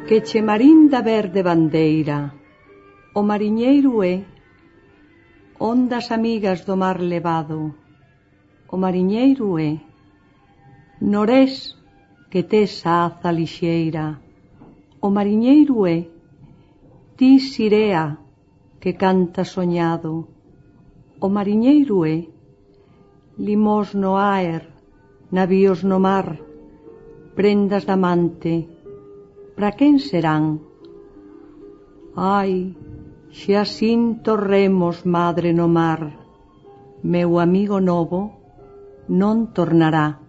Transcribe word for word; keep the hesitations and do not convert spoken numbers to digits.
que che marinda verde bandeira, o mariñeiro é, ondas amigas do mar levado, o mariñeiro é, norés que tes a aza lixeira, o mariñeiro é, ti sirea que canta soñado, o mariñeiro é, limós no aer, navíos no mar, prendas da mante, pra quen serán? Ai, xe asinto remos, madre no mar, meu amigo novo non tornará.